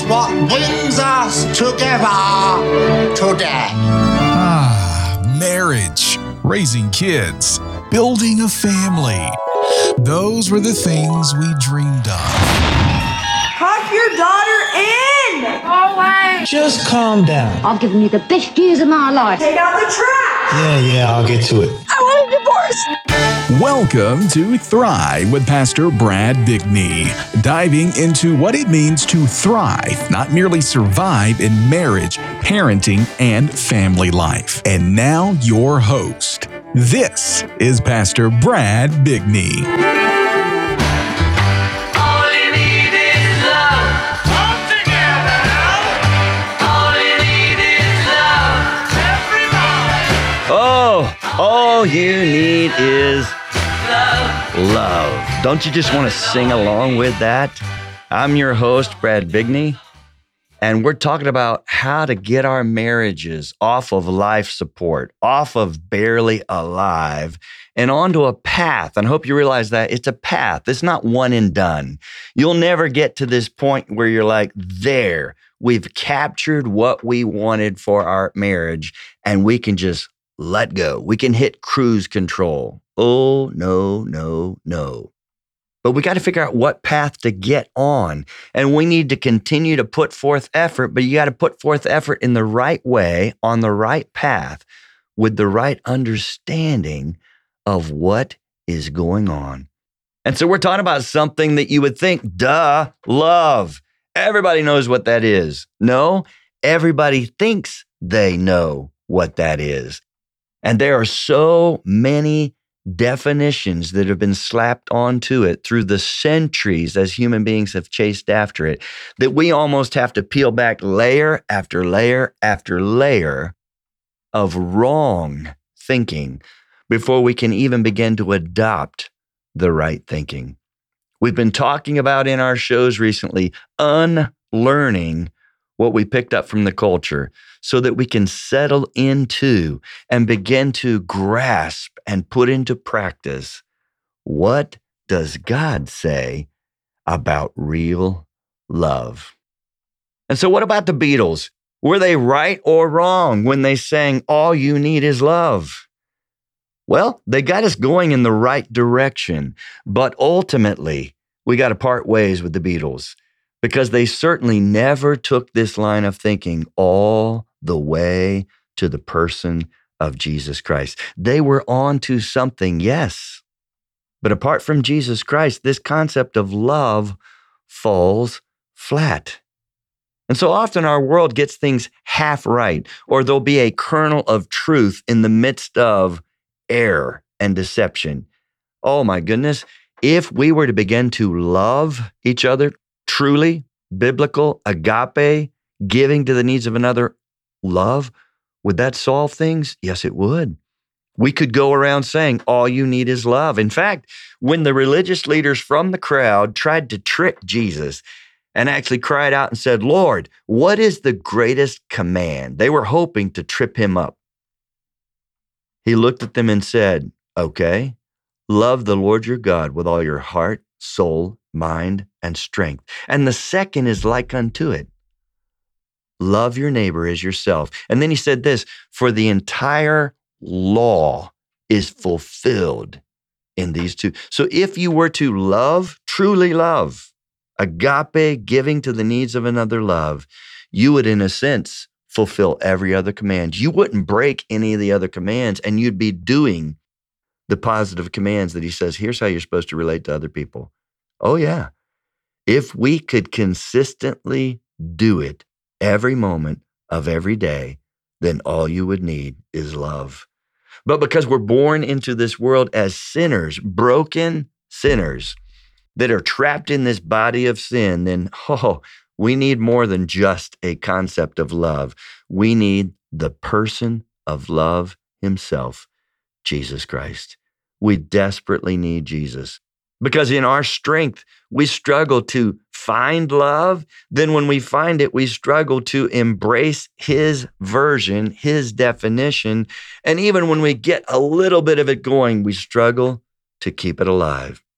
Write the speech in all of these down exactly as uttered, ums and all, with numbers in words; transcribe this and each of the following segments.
what brings us together today. Ah, marriage, raising kids, building a family. Those were the things we dreamed of. Tuck your daughter in! Always. Just calm down. I've given you the best years of my life. Take out the trash! Yeah, yeah, I'll get to it. I want a divorce! Welcome to Thrive with Pastor Brad Bigney, diving into what it means to thrive, not merely survive in marriage, parenting, and family life. And now your host. This is Pastor Brad Bigney. All you need is love. Come together. All you need is love. Everybody. Oh, all you need is Love. love. Don't you just want to sing along with that? I'm your host, Brad Bigney, and we're talking about how to get our marriages off of life support, off of barely alive, and onto a path. And I hope you realize that it's a path. It's not one and done. You'll never get to this point where you're like, there, we've captured what we wanted for our marriage, and we can just let go. We can hit cruise control. Oh, no, no, no. But we got to figure out what path to get on. And we need to continue to put forth effort, but you got to put forth effort in the right way, on the right path, with the right understanding of what is going on. And so we're talking about something that you would think, duh, love. Everybody knows what that is. No, everybody thinks they know what that is. And there are so many definitions that have been slapped onto it through the centuries as human beings have chased after it, that we almost have to peel back layer after layer after layer of wrong thinking before we can even begin to adopt the right thinking. We've been talking about in our shows recently, unlearning what we picked up from the culture so that we can settle into and begin to grasp and put into practice, what does God say about real love? And so what about the Beatles? Were they right or wrong when they sang, all you need is love? Well, they got us going in the right direction, but ultimately, we got to part ways with the Beatles, because they certainly never took this line of thinking all the way to the person of Jesus Christ. They were on to something, yes. But apart from Jesus Christ, this concept of love falls flat. And so often our world gets things half right, or there'll be a kernel of truth in the midst of error and deception. Oh my goodness, if we were to begin to love each other truly, biblical, agape, giving to the needs of another, love, would that solve things? Yes, it would. We could go around saying, all you need is love. In fact, when the religious leaders from the crowd tried to trick Jesus and actually cried out and said, Lord, what is the greatest command? They were hoping to trip him up. He looked at them and said, okay, love the Lord your God with all your heart, soul, mind, and strength. And the second is like unto it. Love your neighbor as yourself. And then he said this, for the entire law is fulfilled in these two. So if you were to love, truly love, agape, giving to the needs of another love, you would, in a sense, fulfill every other command. You wouldn't break any of the other commands, and you'd be doing the positive commands that he says, here's how you're supposed to relate to other people. Oh, yeah. If we could consistently do it every moment of every day, then all you would need is love. But because we're born into this world as sinners, broken sinners that are trapped in this body of sin, then, oh, we need more than just a concept of love. We need the person of love himself, Jesus Christ. We desperately need Jesus. Because in our strength, we struggle to find love. Then when we find it, we struggle to embrace his version, his definition. And even when we get a little bit of it going, we struggle to keep it alive.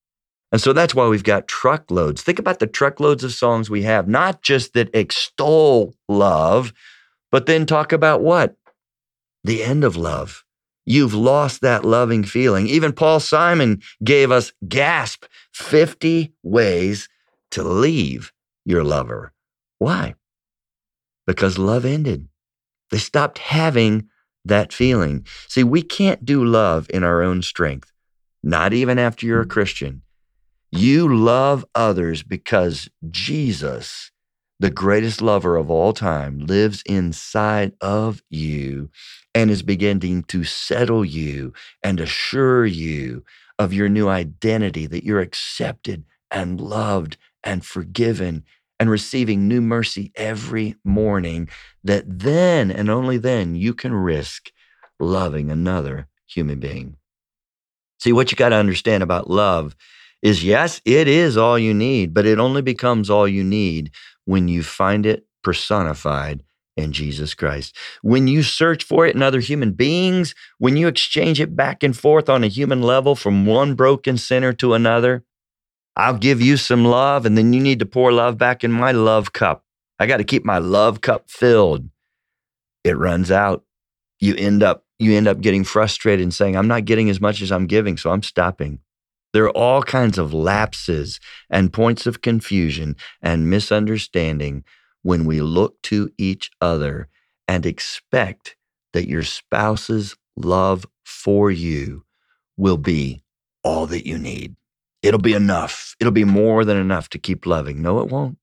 And so that's why we've got truckloads. Think about the truckloads of songs we have, not just that extol love, but then talk about what? The end of love. You've lost that loving feeling. Even Paul Simon gave us, gasp, fifty ways to leave your lover. Why? Because love ended. They stopped having that feeling. See, we can't do love in our own strength, not even after you're a Christian. You love others because Jesus, the greatest lover of all time, lives inside of you and is beginning to settle you and assure you of your new identity, that you're accepted and loved and forgiven and receiving new mercy every morning, that then and only then you can risk loving another human being. See, what you got to understand about love is, yes, it is all you need, but it only becomes all you need when you find it personified in Jesus Christ. When you search for it in other human beings, when you exchange it back and forth on a human level from one broken sinner to another, I'll give you some love, and then you need to pour love back in my love cup. I got to keep my love cup filled. It runs out. You end up, you end up getting frustrated and saying, I'm not getting as much as I'm giving, so I'm stopping. There are all kinds of lapses and points of confusion and misunderstanding when we look to each other and expect that your spouse's love for you will be all that you need. It'll be enough. It'll be more than enough to keep loving. No, it won't.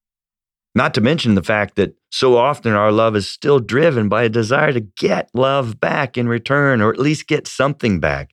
Not to mention the fact that so often our love is still driven by a desire to get love back in return, or at least get something back.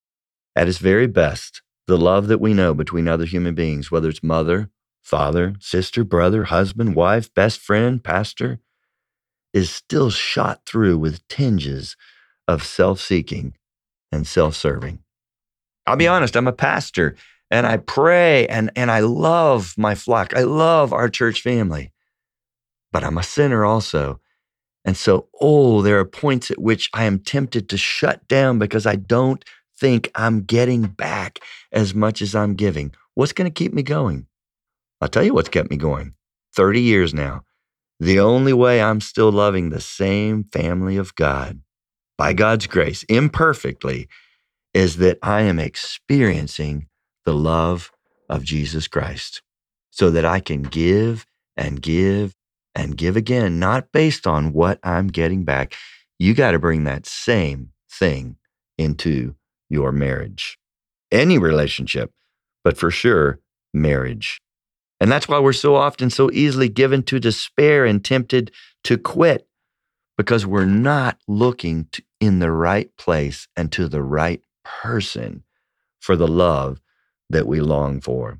At its very best, the love that we know between other human beings, whether it's mother, father, sister, brother, husband, wife, best friend, pastor, is still shot through with tinges of self-seeking and self-serving. I'll be honest, I'm a pastor, and I pray, and, and I love my flock. I love our church family, but I'm a sinner also. And so, oh, there are points at which I am tempted to shut down because I don't think I'm getting back as much as I'm giving. What's going to keep me going? I'll tell you what's kept me going. thirty years now. The only way I'm still loving the same family of God, by God's grace, imperfectly, is that I am experiencing the love of Jesus Christ, so that I can give and give and give again, not based on what I'm getting back. You got to bring that same thing into your marriage, any relationship, but for sure, marriage. And that's why we're so often so easily given to despair and tempted to quit, because we're not looking to, in the right place and to the right person for the love that we long for.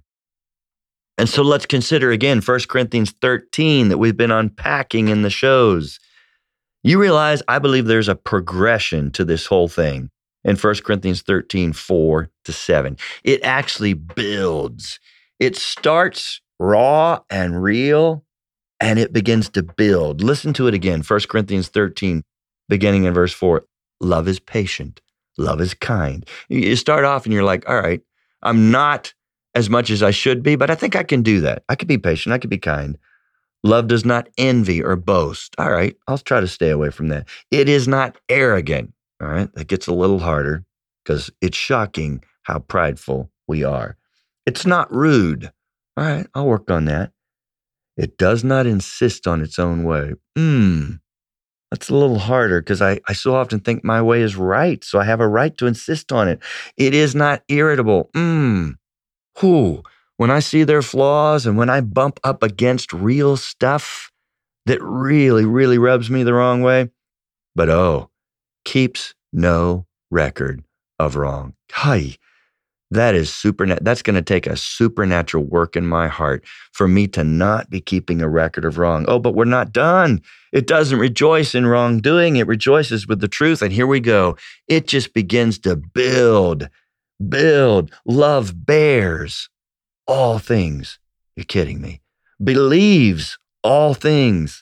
And so let's consider again First Corinthians thirteen that we've been unpacking in the shows. You realize I believe there's a progression to this whole thing in First Corinthians thirteen, four to seven. It actually builds. It starts raw and real, and it begins to build. Listen to it again. First Corinthians thirteen, beginning in verse four. Love is patient. Love is kind. You start off and you're like, all right, I'm not as much as I should be, but I think I can do that. I can be patient. I can be kind. Love does not envy or boast. All right, I'll try to stay away from that. It is not arrogant. All right, that gets a little harder because it's shocking how prideful we are. It's not rude. All right, I'll work on that. It does not insist on its own way. Hmm, that's a little harder because I, I so often think my way is right, so I have a right to insist on it. It is not irritable. Hmm, whew. When I see their flaws and when I bump up against real stuff that really, really rubs me the wrong way, but oh, keeps no record of wrong. Hi. That is supernatural. That's going to take a supernatural work in my heart for me to not be keeping a record of wrong. Oh, but we're not done. It doesn't rejoice in wrongdoing. It rejoices with the truth. And here we go. It just begins to build, build. Love bears all things. You're kidding me. Believes all things.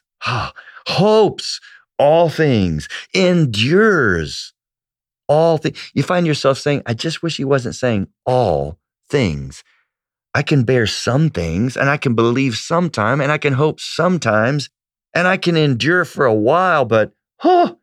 Hopes all things. Endures all things. You find yourself saying, I just wish he wasn't saying all things. I can bear some things, and I can believe sometime, and I can hope sometimes, and I can endure for a while, but, huh.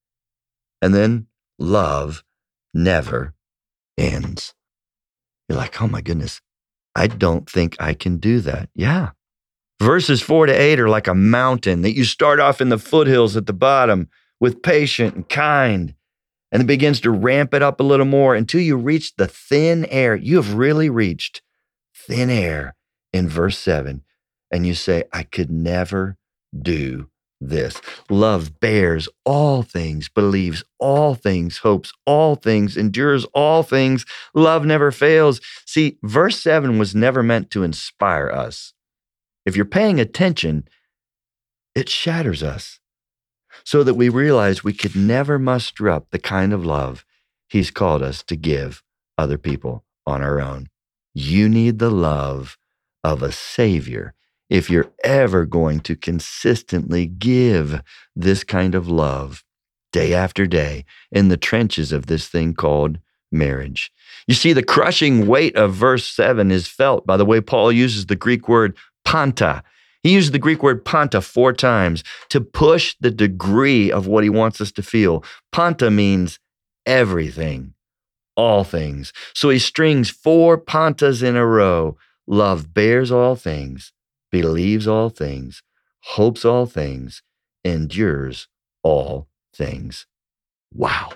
And then love never ends. You're like, oh my goodness, I don't think I can do that. Yeah. Verses four to eight are like a mountain that you start off in the foothills at the bottom with patient and kind, and it begins to ramp it up a little more until you reach the thin air. You have really reached thin air in verse seven. And you say, I could never do this. Love bears all things, believes all things, hopes all things, endures all things. Love never fails. See, verse seven was never meant to inspire us. If you're paying attention, it shatters us so that we realize we could never muster up the kind of love he's called us to give other people on our own. You need the love of a Savior if you're ever going to consistently give this kind of love day after day in the trenches of this thing called marriage. You see, the crushing weight of verse seven is felt by the way Paul uses the Greek word panta. He uses the Greek word panta four times to push the degree of what he wants us to feel. Panta means everything, all things. So he strings four pantas in a row. Love bears all things, believes all things, hopes all things, endures all things. Wow.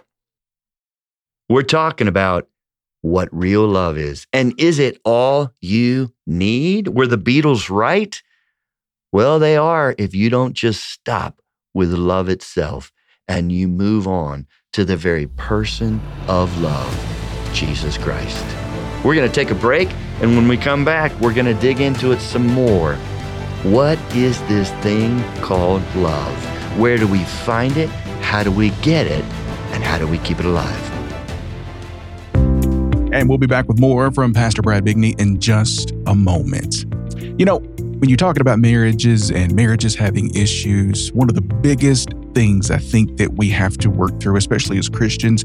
We're talking about what real love is. And is it all you need? Were the Beatles right? Well, they are if you don't just stop with love itself and you move on to the very person of love, Jesus Christ. We're going to take a break, and when we come back, we're going to dig into it some more. What is this thing called love? Where do we find it? How do we get it? And how do we keep it alive? And we'll be back with more from Pastor Brad Bigney in just a moment. You know, when you're talking about marriages and marriages having issues, one of the biggest things I think that we have to work through, especially as Christians,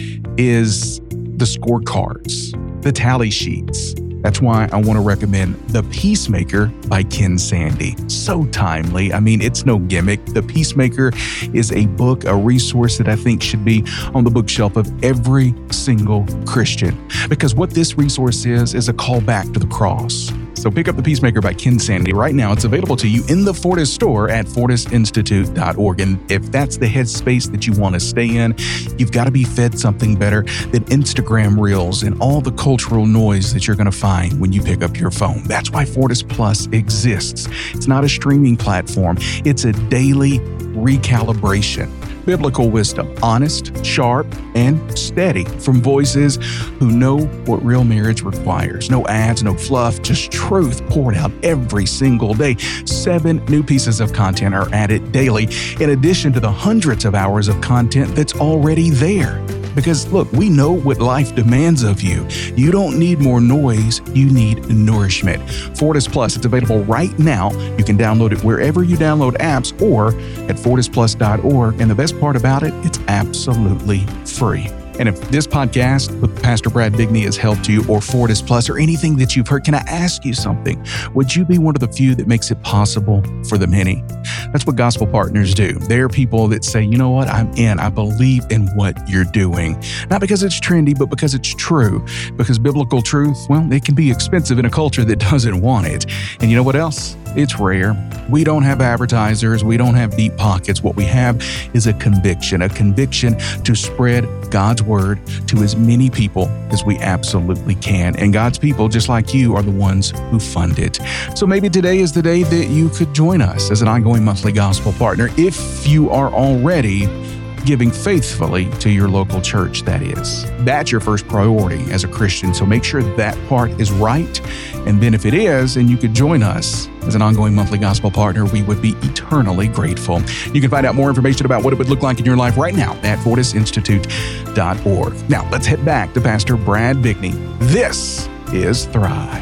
is the scorecards, the tally sheets. That's why I want to recommend The Peacemaker by Ken Sande. So timely. I mean, it's no gimmick. The Peacemaker is a book, a resource that I think should be on the bookshelf of every single Christian. Because what this resource is, is a call back to the cross. So pick up The Peacemaker by Ken Sande right now. It's available to you in the Fortis store at fortis institute dot org. And if that's the headspace that you want to stay in, you've got to be fed something better than Instagram Reels and all the cultural noise that you're going to find when you pick up your phone. That's why Fortis Plus exists. It's not a streaming platform. It's a daily recalibration. Biblical wisdom, honest, sharp, and steady from voices who know what real marriage requires. No ads, no fluff, just truth poured out every single day. Seven new pieces of content are added daily, in addition to the hundreds of hours of content that's already there. Because look, we know what life demands of you. You don't need more noise, you need nourishment. Fortis Plus, it's available right now. You can download it wherever you download apps or at fortis plus dot org. And the best part about it, it's absolutely free. And if this podcast with Pastor Brad Bigney has helped you, or Fortis Plus, or anything that you've heard, can I ask you something? Would you be one of the few that makes it possible for the many? That's what gospel partners do. They're people that say, you know what, I'm in. I believe in what you're doing. Not because it's trendy, but because it's true. Because biblical truth, well, it can be expensive in a culture that doesn't want it. And you know what else? It's rare. We don't have advertisers. We don't have deep pockets. What we have is a conviction, a conviction to spread God's word to as many people as we absolutely can. And God's people, just like you, are the ones who fund it. So maybe today is the day that you could join us as an ongoing monthly gospel partner if you are already giving faithfully to your local church, that is. That's your first priority as a Christian, so make sure that part is right. And then if it is, and you could join us as an ongoing monthly gospel partner, we would be eternally grateful. You can find out more information about what it would look like in your life right now at fortis institute dot org. Now, let's head back to Pastor Brad Bigney. This is Thrive.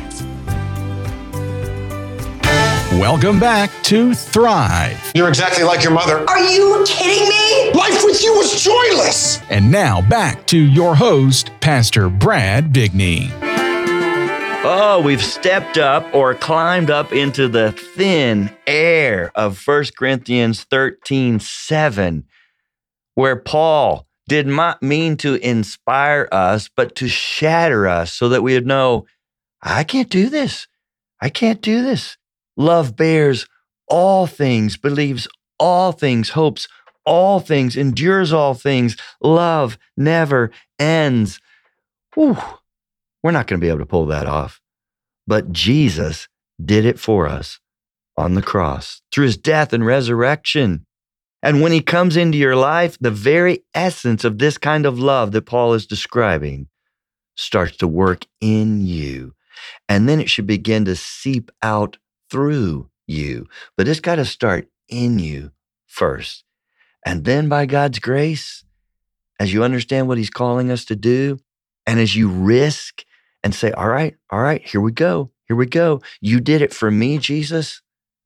Welcome back to Thrive. You're exactly like your mother. Are you kidding me? Life with you was joyless. And now back to your host, Pastor Brad Bigney. Oh, we've stepped up or climbed up into the thin air of First Corinthians thirteen seven, where Paul did not mean to inspire us, but to shatter us so that we would know, I can't do this. I can't do this. Love bears all things, believes all things, hopes all things, endures all things. Love never ends. Whew. We're not going to be able to pull that off. But Jesus did it for us on the cross through his death and resurrection. And when he comes into your life, the very essence of this kind of love that Paul is describing starts to work in you. And then it should begin to seep out through you. But it's got to start in you first. And then by God's grace, as you understand what he's calling us to do, and as you risk and say, all right, all right, here we go. Here we go. You did it for me, Jesus.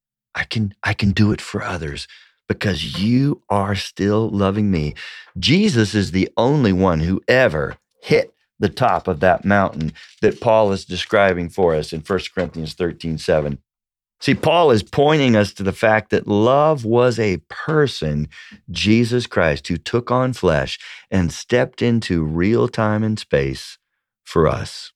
I can, I can do it for others because you are still loving me. Jesus is the only one who ever hit the top of that mountain that Paul is describing for us in First Corinthians thirteen seven. See, Paul is pointing us to the fact that love was a person, Jesus Christ, who took on flesh and stepped into real time and space for us.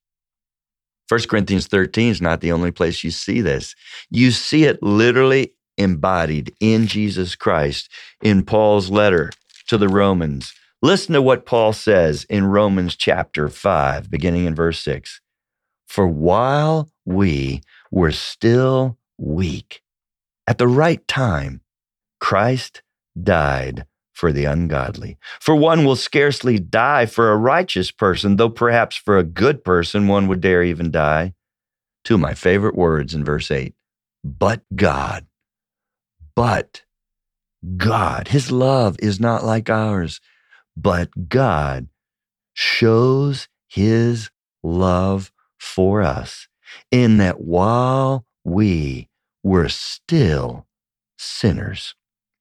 First Corinthians thirteen is not the only place you see this. You see it literally embodied in Jesus Christ in Paul's letter to the Romans. Listen to what Paul says in Romans chapter five, beginning in verse six. For while we were still weak, at the right time, Christ died for the ungodly. For one will scarcely die for a righteous person, though perhaps for a good person one would dare even die. Two of my favorite words in verse eight, but God, but God, his love is not like ours, but God shows his love for us in that while we were still sinners,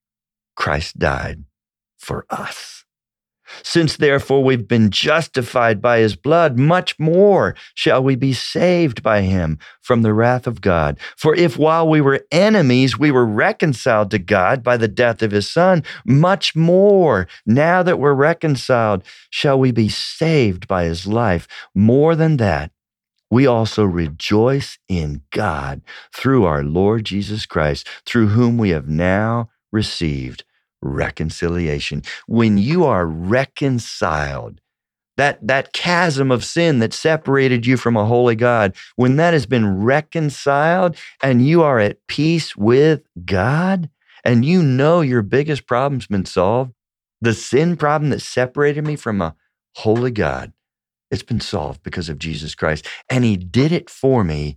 Christ died for us. Since therefore we've been justified by his blood, much more shall we be saved by him from the wrath of God. For if while we were enemies, we were reconciled to God by the death of his son, much more, now that we're reconciled, shall we be saved by his life. More than that, we also rejoice in God through our Lord Jesus Christ, through whom we have now received reconciliation. When you are reconciled, that, that chasm of sin that separated you from a holy God, when that has been reconciled and you are at peace with God, and you know your biggest problem's been solved, the sin problem that separated me from a holy God, it's been solved because of Jesus Christ. And he did it for me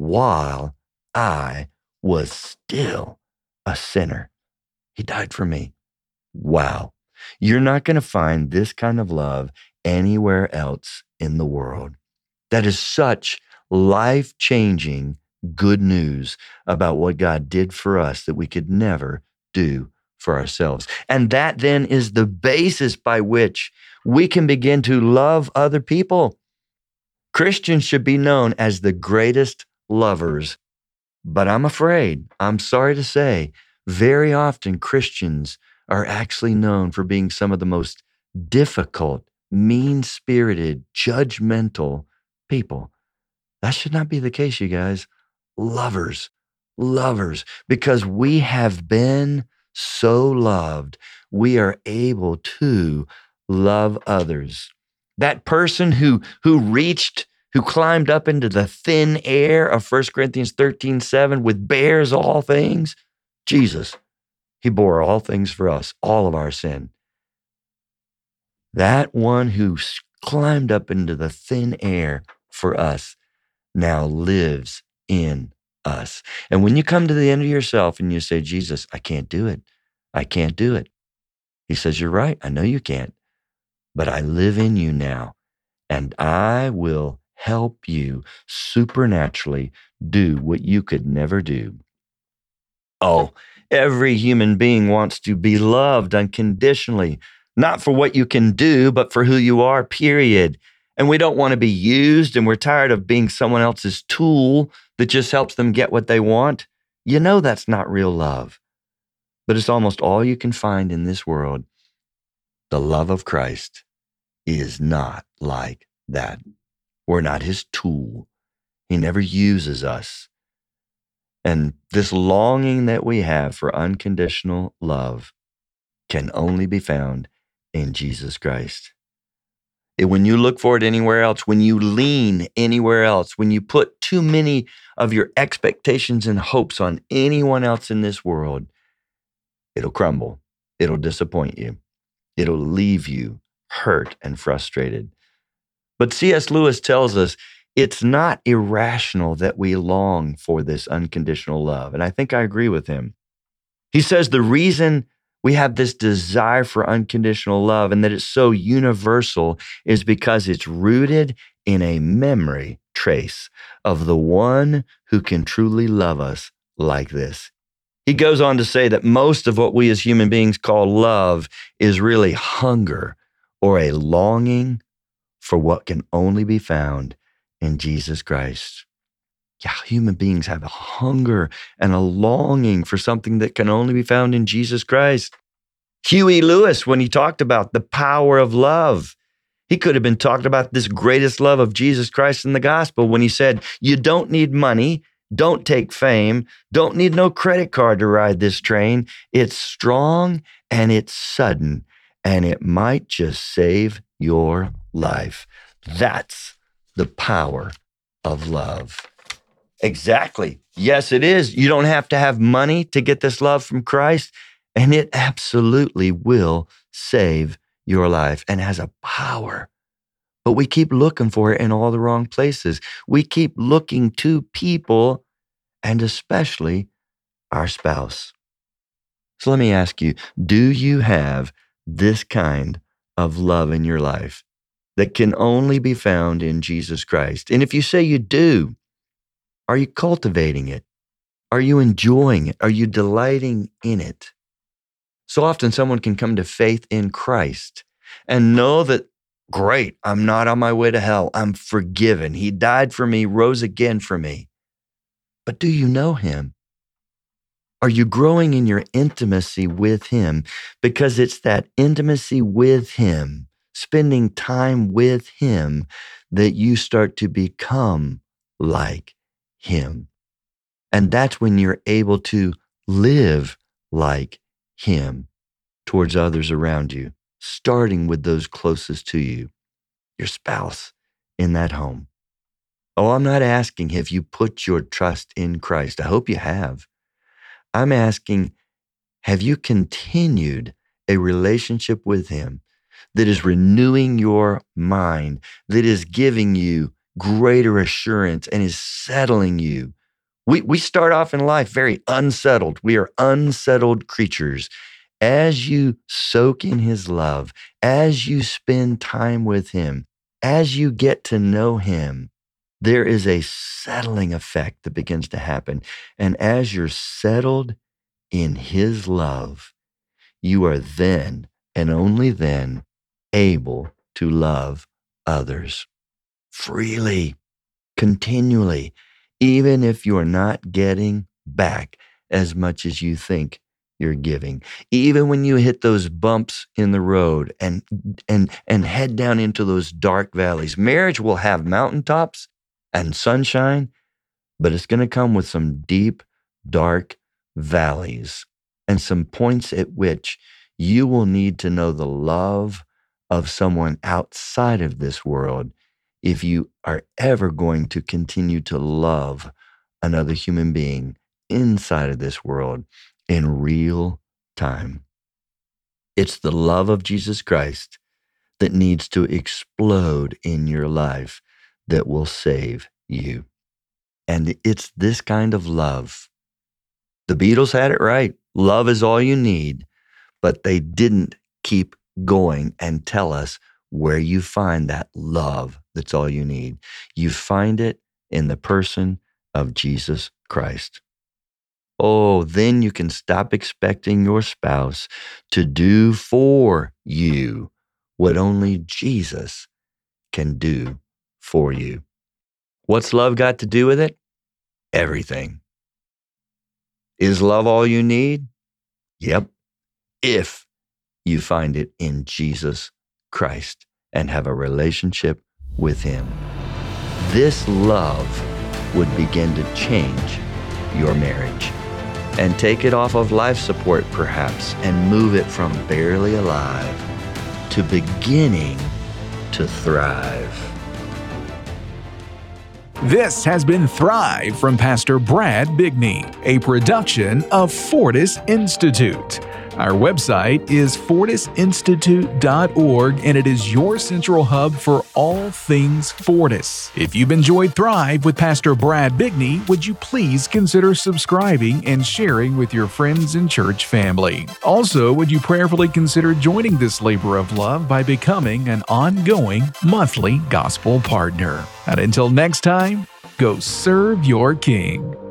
while I was still a sinner. He died for me. Wow. You're not going to find this kind of love anywhere else in the world. That is such life-changing good news about what God did for us that we could never do for ourselves. And that then is the basis by which we can begin to love other people. Christians should be known as the greatest lovers. But I'm afraid, I'm sorry to say, very often Christians are actually known for being some of the most difficult, mean-spirited, judgmental people. That should not be the case, you guys. Lovers, lovers, because we have been so loved, we are able to love others. That person who, who reached, who climbed up into the thin air of First Corinthians thirteen seven with bears all things, Jesus, he bore all things for us, all of our sin. That one who climbed up into the thin air for us now lives in us. And when you come to the end of yourself and you say, Jesus, I can't do it. I can't do it. He says, you're right. I know you can't, but I live in you now, and I will help you supernaturally do what you could never do. Oh, every human being wants to be loved unconditionally, not for what you can do, but for who you are, period. and we don't want to be used, and we're tired of being someone else's tool that just helps them get what they want, you know that's not real love. But it's almost all you can find in this world. The love of Christ is not like that. We're not his tool. He never uses us. And this longing that we have for unconditional love can only be found in Jesus Christ. And when you look for it anywhere else, when you lean anywhere else, when you put too many of your expectations and hopes on anyone else in this world, it'll crumble. It'll disappoint you. It'll leave you hurt and frustrated. But C S Lewis tells us it's not irrational that we long for this unconditional love. And I think I agree with him. He says the reason we have this desire for unconditional love and that it's so universal is because it's rooted in a memory trace of the one who can truly love us like this. He goes on to say that most of what we as human beings call love is really hunger or a longing for what can only be found in Jesus Christ. Yeah, human beings have a hunger and a longing for something that can only be found in Jesus Christ. Huey Lewis, when he talked about the power of love, he could have been talking about this greatest love of Jesus Christ in the gospel when he said, you don't need money, don't take fame, don't need no credit card to ride this train. It's strong and it's sudden, and it might just save your life. That's the power of love. Exactly. Yes, it is. You don't have to have money to get this love from Christ, and it absolutely will save your life and has a power. But we keep looking for it in all the wrong places. We keep looking to people, and especially our spouse. So let me ask you, do you have this kind of love in your life that can only be found in Jesus Christ? And if you say you do, are you cultivating it? Are you enjoying it? Are you delighting in it? So often someone can come to faith in Christ and know that, great, I'm not on my way to hell. I'm forgiven. He died for me, rose again for me. But do you know him? Are you growing in your intimacy with him? Because it's that intimacy with him, spending time with him, that you start to become like him. And that's when you're able to live like him towards others around you, starting with those closest to you, your spouse in that home. Oh, I'm not asking if you put your trust in Christ. I hope you have. I'm asking, have you continued a relationship with him that is renewing your mind, that is giving you greater assurance and is settling you? We, we start off in life very unsettled. We are unsettled creatures. As you soak in his love, as you spend time with him, as you get to know him, there is a settling effect that begins to happen. And as you're settled in his love, you are then and only then able to love others freely, continually, even if you're not getting back as much as you think you're giving. Even when you hit those bumps in the road and and and head down into those dark valleys. Marriage will have mountaintops and sunshine, but it's going to come with some deep, dark valleys and some points at which you will need to know the love of someone outside of this world if you are ever going to continue to love another human being inside of this world in real time. It's the love of Jesus Christ that needs to explode in your life that will save you. And it's this kind of love. The Beatles had it right. Love is all you need, but they didn't keep going and tell us where you find that love that's all you need. You find it in the person of Jesus Christ. Oh, then you can stop expecting your spouse to do for you what only Jesus can do for you. What's love got to do with it? Everything. Is love all you need? Yep. If you find it in Jesus Christ and have a relationship with Him. This love would begin to change your marriage and take it off of life support perhaps and move it from barely alive to beginning to thrive. This has been Thrive from Pastor Brad Bigney, a production of Fortis Institute. Our website is fortis institute dot org, and it is your central hub for all things Fortis. If you've enjoyed Thrive with Pastor Brad Bigney, would you please consider subscribing and sharing with your friends and church family? Also, would you prayerfully consider joining this labor of love by becoming an ongoing monthly gospel partner? And until next time, go serve your King.